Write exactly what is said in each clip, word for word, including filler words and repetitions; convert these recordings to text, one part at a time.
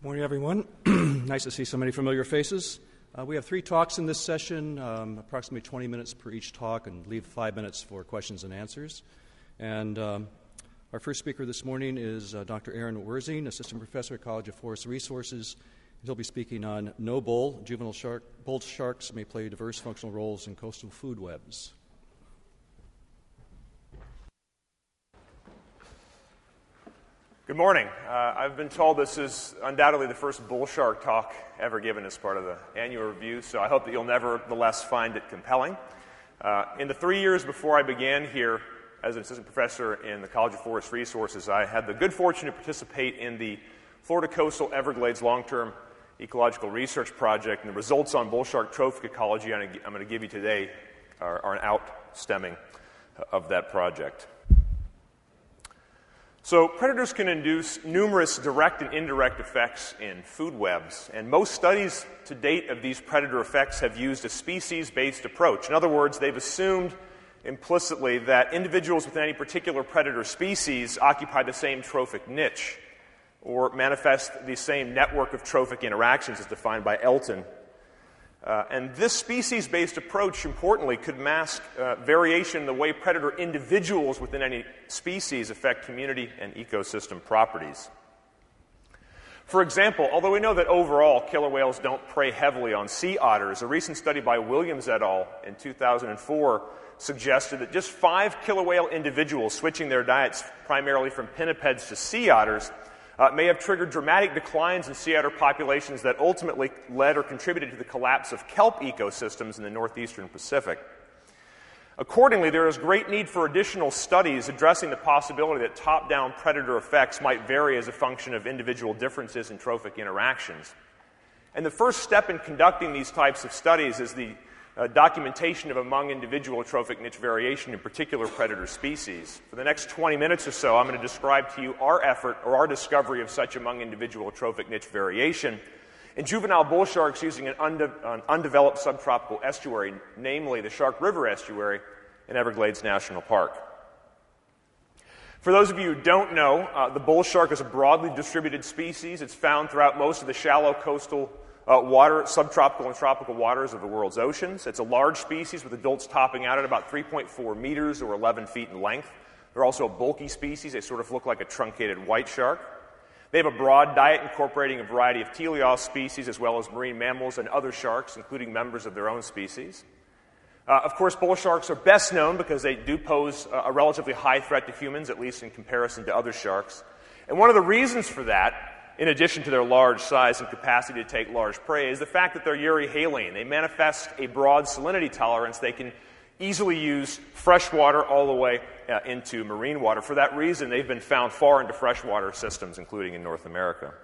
Good morning, everyone. Nice to see so many familiar faces. Uh, we have three talks in this session, um, approximately twenty minutes per each talk, and leave five minutes for questions and answers. And um, our first speaker this morning is uh, Doctor Aaron Werzing, Assistant Professor at College of Forest Resources. He'll be speaking on no bull. Juvenile shark, bull sharks may play diverse functional roles in coastal food webs. Good morning. Uh, I've been told this is undoubtedly the first bull shark talk ever given as part of the annual review, so I hope that you'll nevertheless find it compelling. Uh, in the three years before I began here as an assistant professor in the College of Forest Resources, I had the good fortune to participate in the Florida Coastal Everglades Long-Term Ecological Research Project, and the results on bull shark trophic ecology I'm going to give you today are, are an outstemming of that project. So predators can induce numerous direct and indirect effects in food webs, and most studies to date of these predator effects have used a species-based approach. In other words, they've assumed implicitly that individuals within any particular predator species occupy the same trophic niche or manifest the same network of trophic interactions as defined by Elton. Uh, and this species-based approach, importantly, could mask uh, variation in the way predator individuals within any species affect community and ecosystem properties. For example, although we know that overall killer whales don't prey heavily on sea otters, a recent study by Williams et al. In two thousand four suggested that just five killer whale individuals switching their diets primarily from pinnipeds to sea otters Uh, may have triggered dramatic declines in sea otter populations that ultimately led or contributed to the collapse of kelp ecosystems in the northeastern Pacific. Accordingly, there is great need for additional studies addressing the possibility that top-down predator effects might vary as a function of individual differences in trophic interactions. And the first step in conducting these types of studies is the Uh, documentation of among individual trophic niche variation in particular predator species. For the next twenty minutes or so, I'm going to describe to you our effort or our discovery of such among individual trophic niche variation in juvenile bull sharks using an, unde- an undeveloped subtropical estuary, namely the Shark River estuary in Everglades National Park. For those of you who don't know, uh, the bull shark is a broadly distributed species. It's found throughout most of the shallow coastal Uh, water, subtropical and tropical waters of the world's oceans. It's a large species with adults topping out at about three point four meters or eleven feet in length. They're also a bulky species. They sort of look like a truncated white shark. They have a broad diet incorporating a variety of teleost species as well as marine mammals and other sharks, including members of their own species. Uh, of course, bull sharks are best known because they do pose a, a relatively high threat to humans, at least in comparison to other sharks. And one of the reasons for that, in addition to their large size and capacity to take large prey, is the fact that they're euryhaline. They manifest a broad salinity tolerance. They can easily use fresh water all the way uh, into marine water. For that reason, they've been found far into freshwater systems, including in North America.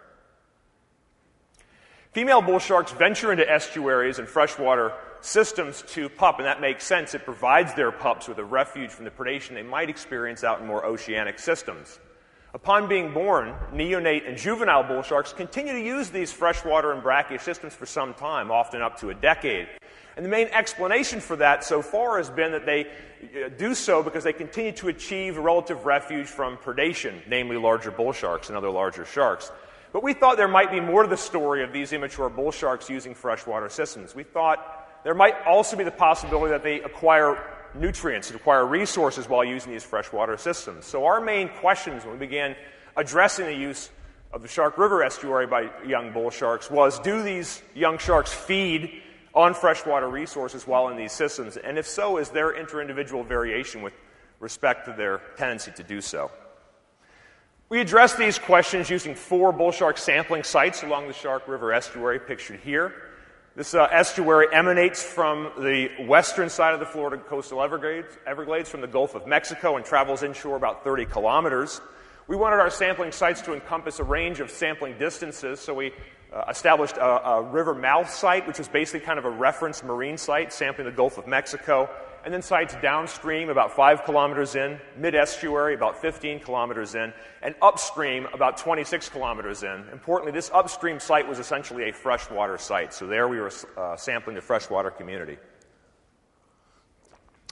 Female bull sharks venture into estuaries and freshwater systems to pup, and that makes sense. It provides their pups with a refuge from the predation they might experience out in more oceanic systems. Upon being born, neonate and juvenile bull sharks continue to use these freshwater and brackish systems for some time, often up to a decade. And the main explanation for that so far has been that they do so because they continue to achieve a relative refuge from predation, namely larger bull sharks and other larger sharks. But we thought there might be more to the story of these immature bull sharks using freshwater systems. We thought there might also be the possibility that they acquire nutrients, acquire resources while using these freshwater systems. So our main questions when we began addressing the use of the Shark River estuary by young bull sharks was, do these young sharks feed on freshwater resources while in these systems? And if so, is there inter-individual variation with respect to their tendency to do so? We addressed these questions using four bull shark sampling sites along the Shark River estuary pictured here. This uh, estuary emanates from the western side of the Florida coastal Everglades, Everglades from the Gulf of Mexico and travels inshore about thirty kilometers. We wanted our sampling sites to encompass a range of sampling distances, so we uh, established a, a river mouth site, which was basically kind of a reference marine site, sampling the Gulf of Mexico, and then sites downstream about five kilometers in, mid-estuary about fifteen kilometers in, and upstream about twenty-six kilometers in. Importantly, this upstream site was essentially a freshwater site, so there we were uh, sampling the freshwater community.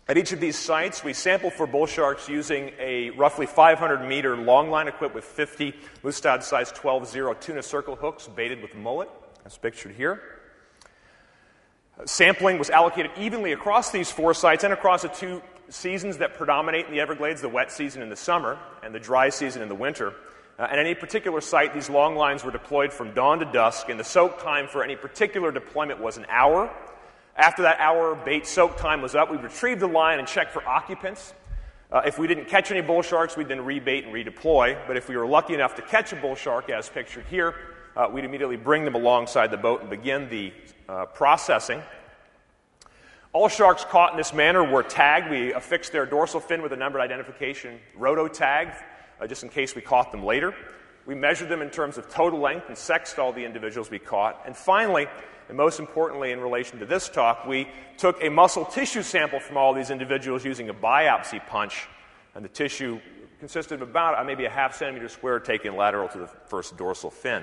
At each of these sites, we sampled for bull sharks using a roughly five hundred meter long line equipped with fifty Mustad size twelve zero tuna circle hooks baited with mullet, as pictured here. Sampling was allocated evenly across these four sites and across the two seasons that predominate in the Everglades, the wet season in the summer and the dry season in the winter. Uh, at any particular site, these long lines were deployed from dawn to dusk, and the soak time for any particular deployment was an hour. After that hour bait soak time was up, we'd retrieve the line and check for occupants. Uh, if we didn't catch any bull sharks, we'd then rebait and redeploy. But if we were lucky enough to catch a bull shark, as pictured here, uh, we'd immediately bring them alongside the boat and begin the uh, processing. All sharks caught in this manner were tagged. We affixed their dorsal fin with a numbered identification roto tag, uh, just in case we caught them later. We measured them in terms of total length and sexed all the individuals we caught. And finally, and most importantly in relation to this talk, we took a muscle tissue sample from all these individuals using a biopsy punch, and the tissue consisted of about uh, maybe a half centimeter square taken lateral to the first dorsal fin.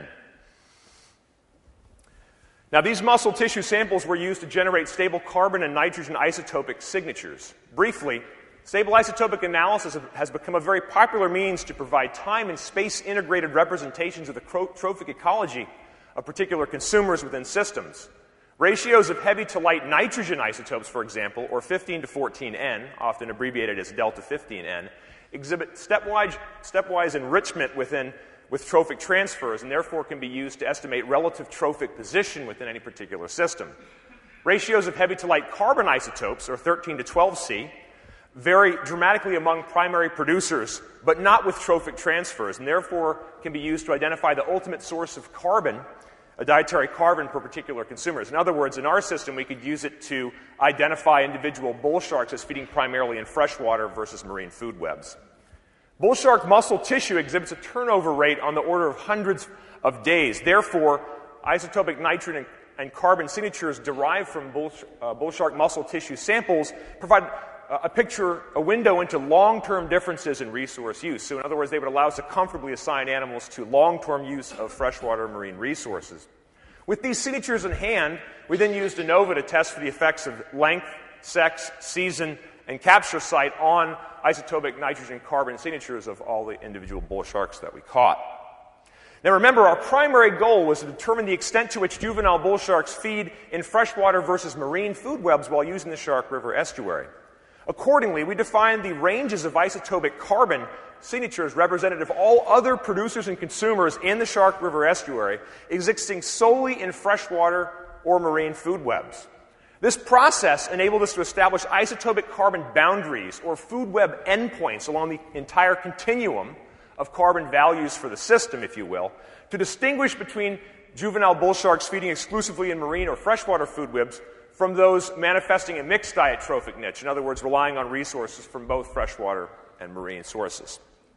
Now, these muscle tissue samples were used to generate stable carbon and nitrogen isotopic signatures. Briefly, stable isotopic analysis has become a very popular means to provide time and space-integrated representations of the trophic ecology of particular consumers within systems. Ratios of heavy to light nitrogen isotopes, for example, or fifteen to fourteen N, often abbreviated as delta fifteen N, exhibit stepwise, stepwise enrichment within with trophic transfers, and therefore can be used to estimate relative trophic position within any particular system. Ratios of heavy to light carbon isotopes, or thirteen to twelve C, vary dramatically among primary producers, but not with trophic transfers, and therefore can be used to identify the ultimate source of carbon, a dietary carbon per particular consumers. In other words, in our system, we could use it to identify individual bull sharks as feeding primarily in freshwater versus marine food webs. Bull shark muscle tissue exhibits a turnover rate on the order of hundreds of days. Therefore, isotopic nitrogen and carbon signatures derived from bull, uh, bull shark muscle tissue samples provide a picture, a window into long-term differences in resource use. So in other words, they would allow us to comfortably assign animals to long-term use of freshwater marine resources. With these signatures in hand, we then used ANOVA to test for the effects of length, sex, season, and capture site on isotopic nitrogen carbon signatures of all the individual bull sharks that we caught. Now remember, our primary goal was to determine the extent to which juvenile bull sharks feed in freshwater versus marine food webs while using the Shark River estuary. Accordingly, we defined the ranges of isotopic carbon signatures representative of all other producers and consumers in the Shark River estuary existing solely in freshwater or marine food webs. This process enabled us to establish isotopic carbon boundaries or food web endpoints along the entire continuum of carbon values for the system, if you will, to distinguish between juvenile bull sharks feeding exclusively in marine or freshwater food webs from those manifesting a mixed diet trophic niche, in other words, relying on resources from both freshwater and marine sources.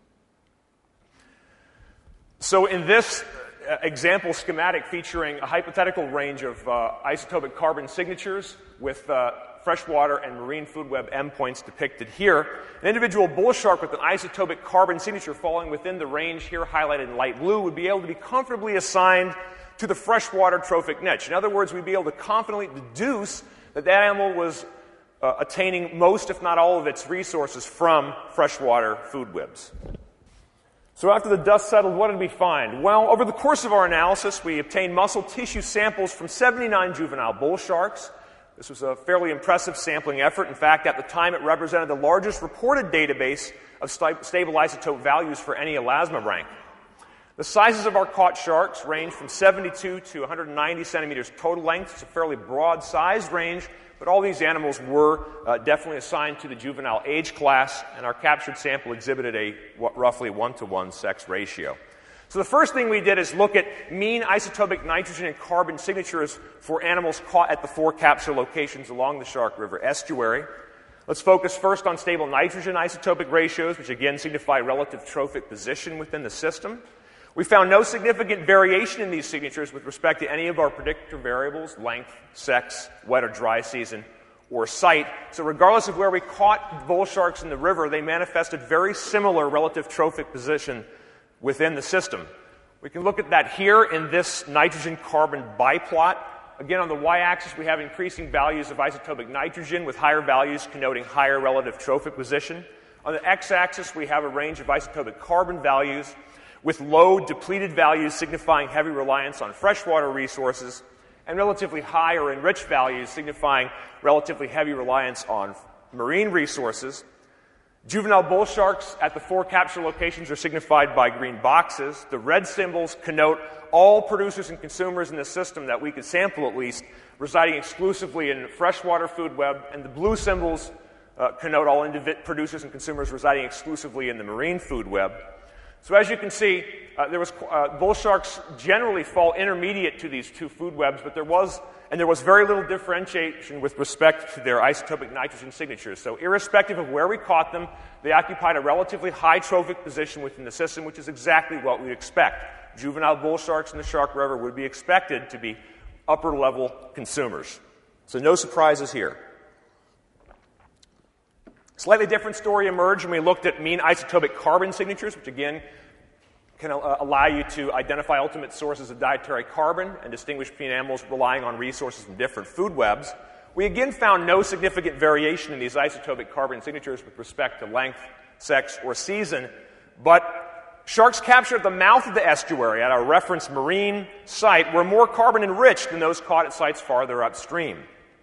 So in this uh, example schematic featuring a hypothetical range of uh, isotopic carbon signatures with uh, freshwater and marine food web endpoints depicted here, an individual bull shark with an isotopic carbon signature falling within the range here highlighted in light blue would be able to be comfortably assigned to the freshwater trophic niche. In other words, we'd be able to confidently deduce that that animal was uh, attaining most, if not all, of its resources from freshwater food webs. So after the dust settled, what did we find? Well, over the course of our analysis, we obtained muscle tissue samples from seventy-nine juvenile bull sharks. This was a fairly impressive sampling effort. In fact, at the time, it represented the largest reported database of st- stable isotope values for any elasma rank. The sizes of our caught sharks range from seventy-two to one hundred ninety centimeters total length. It's a fairly broad size range, but all these animals were uh, definitely assigned to the juvenile age class, and our captured sample exhibited a w- roughly one-to-one sex ratio. So the first thing we did is look at mean isotopic nitrogen and carbon signatures for animals caught at the four capture locations along the Shark River estuary. Let's focus first on stable nitrogen isotopic ratios, which again signify relative trophic position within the system. We found no significant variation in these signatures with respect to any of our predictor variables, length, sex, wet or dry season, or site. So regardless of where we caught bull sharks in the river, they manifested very similar relative trophic position within the system. We can look at that here in this nitrogen-carbon biplot Again, on the y-axis, we have increasing values of isotopic nitrogen, with higher values connoting higher relative trophic position. On the x-axis, we have a range of isotopic carbon values, with low depleted values signifying heavy reliance on freshwater resources, and relatively high or enriched values signifying relatively heavy reliance on marine resources. Juvenile bull sharks at the four capture locations are signified by green boxes. The red symbols connote all producers and consumers in the system that we could sample at least, residing exclusively in freshwater food web, and the blue symbols uh, connote all individ- producers and consumers residing exclusively in the marine food web. So as you can see, uh, there was uh, bull sharks generally fall intermediate to these two food webs, but there was and there was very little differentiation with respect to their isotopic nitrogen signatures. So irrespective of where we caught them, they occupied a relatively high trophic position within the system, which is exactly what we'd expect. Juvenile bull sharks in the Shark River would be expected to be upper-level consumers. So no surprises here. Slightly different story emerged when we looked at mean isotopic carbon signatures, which again can uh, allow you to identify ultimate sources of dietary carbon and distinguish between animals relying on resources from different food webs. We again found no significant variation in these isotopic carbon signatures with respect to length, sex, or season, but sharks captured at the mouth of the estuary at our reference marine site were more carbon enriched than those caught at sites farther upstream.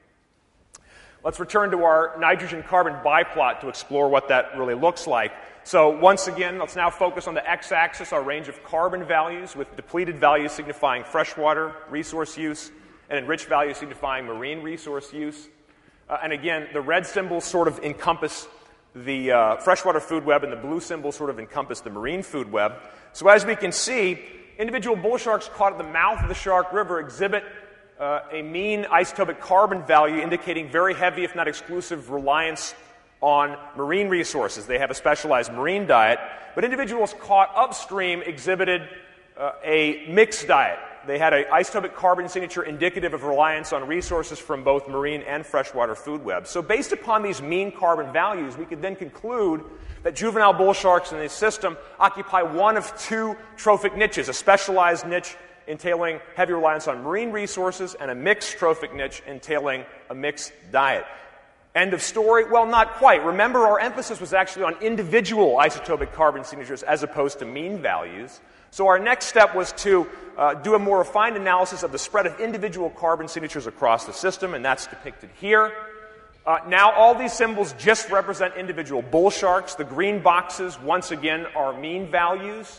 Let's return to our nitrogen-carbon biplot to explore what that really looks like. So once again, let's now focus on the x-axis, our range of carbon values, with depleted values signifying freshwater resource use and enriched values signifying marine resource use. Uh, and again, the red symbols sort of encompass the uh, freshwater food web, and the blue symbols sort of encompass the marine food web. So as we can see, individual bull sharks caught at the mouth of the Shark River exhibit uh, a mean isotopic carbon value indicating very heavy, if not exclusive, reliance on marine resources. They have a specialized marine diet, but individuals caught upstream exhibited uh, a mixed diet. They had an isotopic carbon signature indicative of reliance on resources from both marine and freshwater food webs. So based upon these mean carbon values, we could then conclude that juvenile bull sharks in this system occupy one of two trophic niches, a specialized niche entailing heavy reliance on marine resources and a mixed trophic niche entailing a mixed diet. End of story? Well, not quite. Remember, our emphasis was actually on individual isotopic carbon signatures as opposed to mean values. So our next step was to uh, do a more refined analysis of the spread of individual carbon signatures across the system, and that's depicted here. Uh, now all these symbols just represent individual bull sharks. The green boxes, once again, are mean values.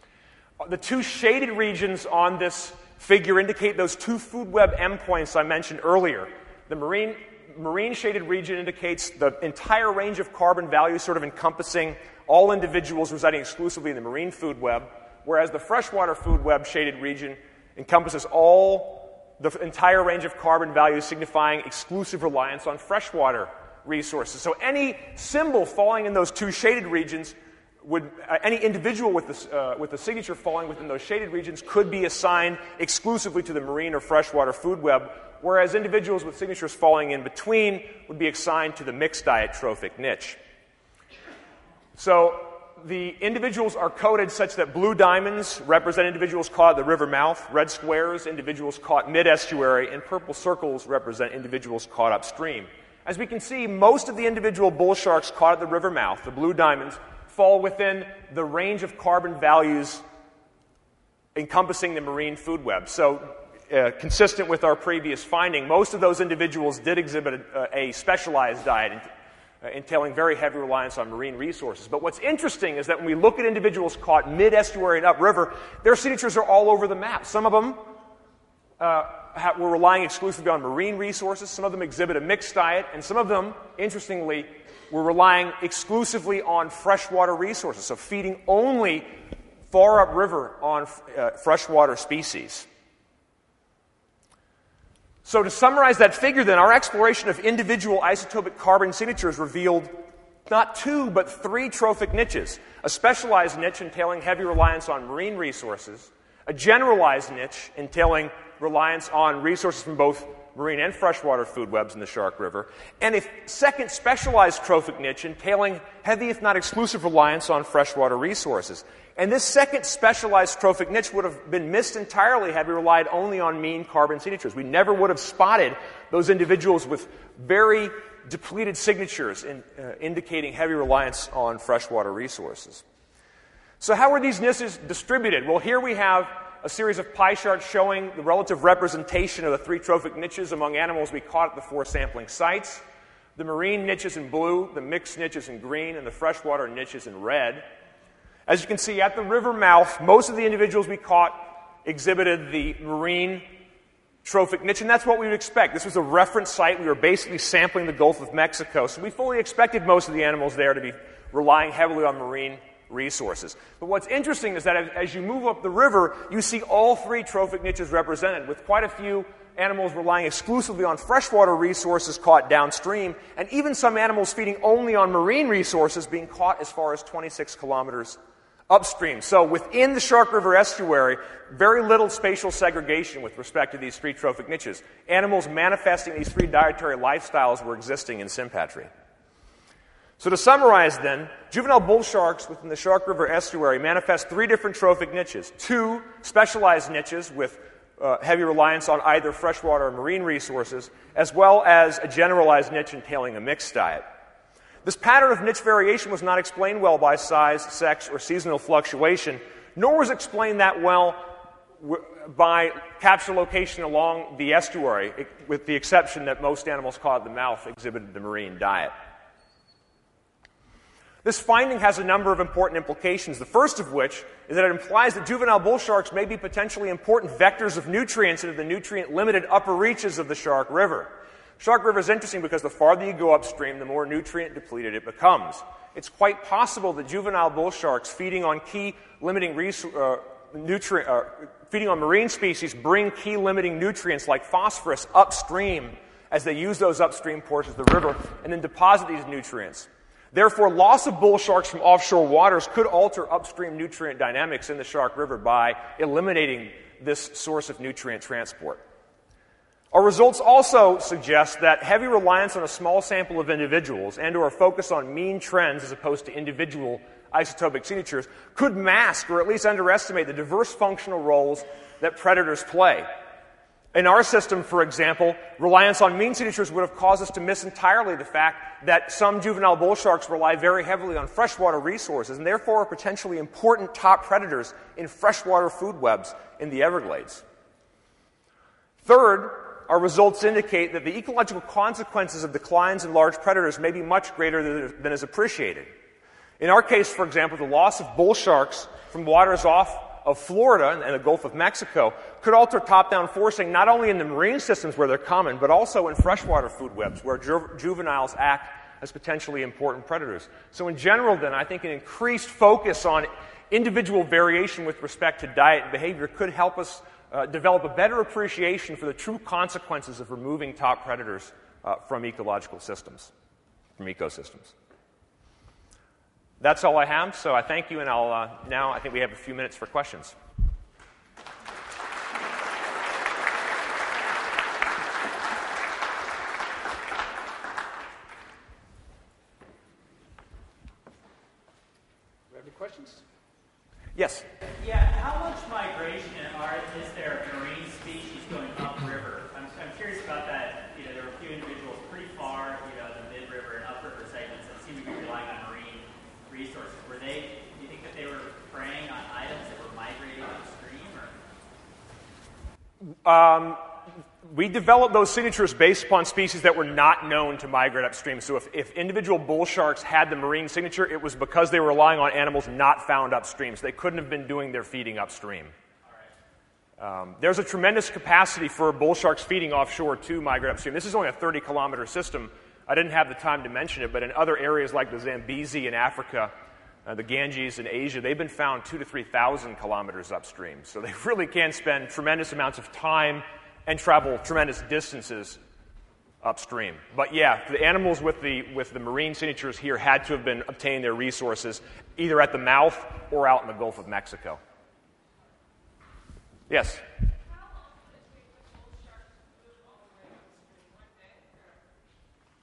The two shaded regions on this figure indicate those two food web endpoints I mentioned earlier. The marine marine shaded region indicates the entire range of carbon values, sort of encompassing all individuals residing exclusively in the marine food web, whereas the freshwater food web shaded region encompasses all the entire range of carbon values, signifying exclusive reliance on freshwater resources. So any symbol falling in those two shaded regions would, uh, any individual with the, uh, with the signature falling within those shaded regions could be assigned exclusively to the marine or freshwater food web, whereas individuals with signatures falling in between would be assigned to the mixed diet trophic niche. So the individuals are coded such that blue diamonds represent individuals caught at the river mouth, red squares, individuals caught mid-estuary, and purple circles represent individuals caught upstream. As we can see, most of the individual bull sharks caught at the river mouth, the blue diamonds, fall within the range of carbon values encompassing the marine food web. So, uh, consistent with our previous finding, most of those individuals did exhibit a, a specialized diet ent- uh, entailing very heavy reliance on marine resources. But what's interesting is that when we look at individuals caught mid-estuary and upriver, their signatures are all over the map. Some of them uh, ha- were relying exclusively on marine resources, some of them exhibit a mixed diet, and some of them, interestingly, were relying exclusively on freshwater resources, so feeding only far upriver on uh, freshwater species. So to summarize that figure then, our exploration of individual isotopic carbon signatures revealed not two, but three trophic niches: a specialized niche entailing heavy reliance on marine resources, a generalized niche entailing reliance on resources from both marine and freshwater food webs in the Shark River, and a second specialized trophic niche entailing heavy, if not exclusive, reliance on freshwater resources. And this second specialized trophic niche would have been missed entirely had we relied only on mean carbon signatures. We never would have spotted those individuals with very depleted signatures in, uh, indicating heavy reliance on freshwater resources. So how are these niches distributed? Well, here we have a series of pie charts showing the relative representation of the three trophic niches among animals we caught at the four sampling sites. The marine niches in blue, the mixed niches in green, and the freshwater niches in red. As you can see, at the river mouth, most of the individuals we caught exhibited the marine trophic niche, and that's what we would expect. This was a reference site. We were basically sampling the Gulf of Mexico, so we fully expected most of the animals there to be relying heavily on marine resources. But what's interesting is that as you move up the river, you see all three trophic niches represented, with quite a few animals relying exclusively on freshwater resources caught downstream, and even some animals feeding only on marine resources being caught as far as twenty-six kilometers upstream. So within the Shark River estuary, very little spatial segregation with respect to these three trophic niches. Animals manifesting these three dietary lifestyles were existing in sympatry. So to summarize then, juvenile bull sharks within the Shark River estuary manifest three different trophic niches. Two specialized niches with uh, heavy reliance on either freshwater or marine resources, as well as a generalized niche entailing a mixed diet. This pattern of niche variation was not explained well by size, sex, or seasonal fluctuation, nor was explained that well w- by capture location along the estuary, with the exception that most animals caught at the mouth exhibited the marine diet. This finding has a number of important implications, the first of which is that it implies that juvenile bull sharks may be potentially important vectors of nutrients into the nutrient-limited upper reaches of the Shark River. Shark River is interesting because the farther you go upstream, the more nutrient-depleted it becomes. It's quite possible that juvenile bull sharks feeding on key limiting res- uh, nutri- uh, feeding on marine species bring key limiting nutrients like phosphorus upstream as they use those upstream portions of the river and then deposit these nutrients. Therefore, loss of bull sharks from offshore waters could alter upstream nutrient dynamics in the Shark River by eliminating this source of nutrient transport. Our results also suggest that heavy reliance on a small sample of individuals and or a focus on mean trends as opposed to individual isotopic signatures could mask or at least underestimate the diverse functional roles that predators play. In our system, for example, reliance on mean signatures would have caused us to miss entirely the fact that some juvenile bull sharks rely very heavily on freshwater resources and therefore are potentially important top predators in freshwater food webs in the Everglades. Third, our results indicate that the ecological consequences of declines in large predators may be much greater than, than is appreciated. In our case, for example, the loss of bull sharks from waters off of Florida and the Gulf of Mexico could alter top-down forcing not only in the marine systems where they're common, but also in freshwater food webs where ju- juveniles act as potentially important predators. So in general, then, I think an increased focus on individual variation with respect to diet and behavior could help us uh, develop a better appreciation for the true consequences of removing top predators uh, from ecological systems, from ecosystems. That's all I have, so I thank you, and I'll uh, now I think we have a few minutes for questions. Do we have any questions? Yes. Yeah, how much migration are, is there of marine species going upriver? I'm, I'm curious about that. You know, there were a few individuals pretty far, you know, the mid-river and upriver segments that seem to be relying on marine resources. Were they, do you think that they were preying on items that were migrating upstream? Or? Um, we developed those signatures based upon species that were not known to migrate upstream. So if, if individual bull sharks had the marine signature, it was because they were relying on animals not found upstream. So they couldn't have been doing their feeding upstream. Um, there's a tremendous capacity for bull sharks feeding offshore to migrate upstream. This is only a thirty kilometer system. I didn't have the time to mention it, but in other areas like the Zambezi in Africa, uh, the Ganges in Asia, they've been found two to three thousand kilometers upstream. So they really can spend tremendous amounts of time and travel tremendous distances upstream. But yeah, the animals with the with the marine signatures here had to have been obtaining their resources either at the mouth or out in the Gulf of Mexico. Yes? How long does it take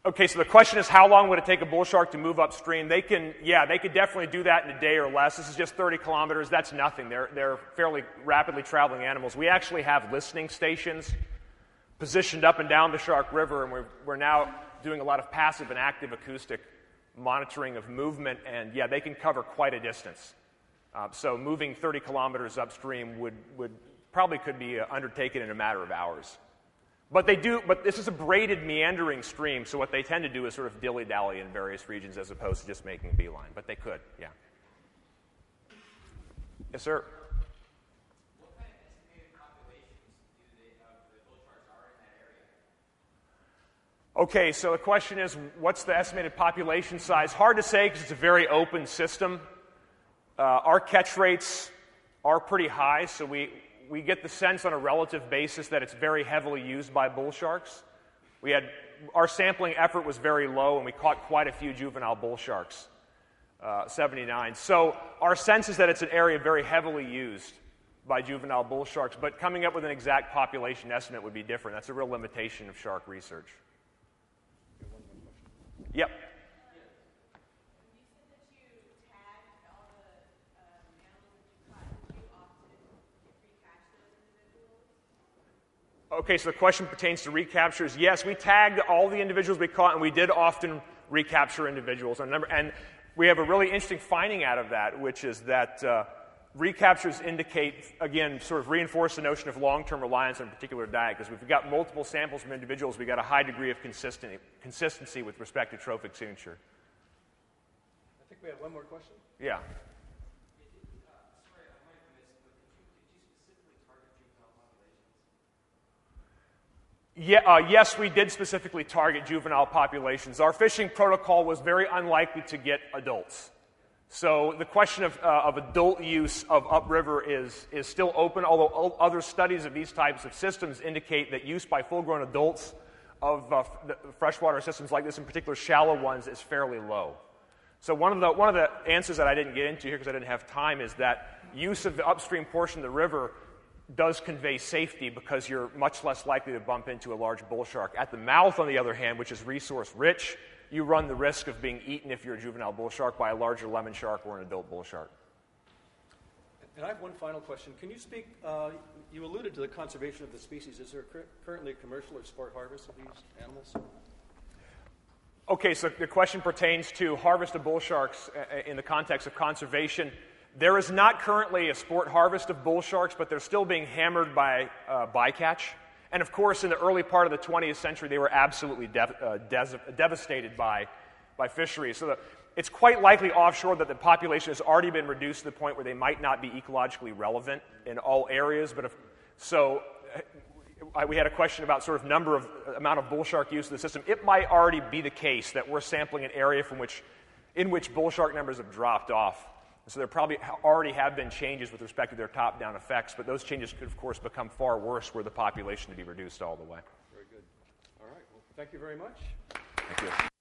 Okay, so the question is, how long would it take a bull shark to move upstream? They can, yeah, they could definitely do that in a day or less. This is just thirty kilometers. That's nothing. They're, they're fairly rapidly traveling animals. We actually have listening stations positioned up and down the Shark River, and we're, we're now doing a lot of passive and active acoustic monitoring of movement, and yeah, they can cover quite a distance. Uh, so moving thirty kilometers upstream would, would probably could be uh, undertaken in a matter of hours. But they do. But this is a braided, meandering stream, so what they tend to do is sort of dilly-dally in various regions as opposed to just making a beeline. But they could, yeah. Yes, sir. What kind of estimated populations do they, uh, the bull sharks are in that area? Okay, so the question is, what's the estimated population size? Hard to say because it's a very open system. Uh, our catch rates are pretty high, so we. We get the sense on a relative basis that it's very heavily used by bull sharks. We had, our sampling effort was very low, and we caught quite a few juvenile bull sharks, uh, seventy-nine. So our sense is that it's an area very heavily used by juvenile bull sharks, but coming up with an exact population estimate would be different. That's a real limitation of shark research. Yep. Okay, so the question pertains to recaptures. Yes, we tagged all the individuals we caught, and we did often recapture individuals. And, number, and we have a really interesting finding out of that, which is that uh, recaptures indicate, again, sort of reinforce the notion of long-term reliance on a particular diet, because if we've got multiple samples from individuals, we've got a high degree of consistent, consistency with respect to trophic signature. I think we have one more question. Yeah. Yeah, uh, yes, we did specifically target juvenile populations. Our fishing protocol was very unlikely to get adults. So the question of, uh, of adult use of upriver is, is still open, although other studies of these types of systems indicate that use by full-grown adults of uh, freshwater systems like this, in particular shallow ones, is fairly low. So one of the, one of the answers that I didn't get into here because I didn't have time is that use of the upstream portion of the river does convey safety because you're much less likely to bump into a large bull shark. At the mouth, on the other hand, which is resource-rich, you run the risk of being eaten if you're a juvenile bull shark by a larger lemon shark or an adult bull shark. And I have one final question. Can you speak, uh, you alluded to the conservation of the species. Is there cur- currently a commercial or sport harvest of these animals? Okay, so the question pertains to harvest of bull sharks in the context of conservation. There is not currently a sport harvest of bull sharks, but they're still being hammered by uh, bycatch. And of course, in the early part of the twentieth century, they were absolutely dev- uh, des- devastated by, by fisheries. So the, it's quite likely offshore that the population has already been reduced to the point where they might not be ecologically relevant in all areas. But if, so uh, we had a question about sort of number of amount of bull shark use in the system. It might already be the case that we're sampling an area from which, in which bull shark numbers have dropped off. So there probably already have been changes with respect to their top-down effects, but those changes could, of course, become far worse were the population to be reduced all the way. Very good. All right. Well, thank you very much. Thank you.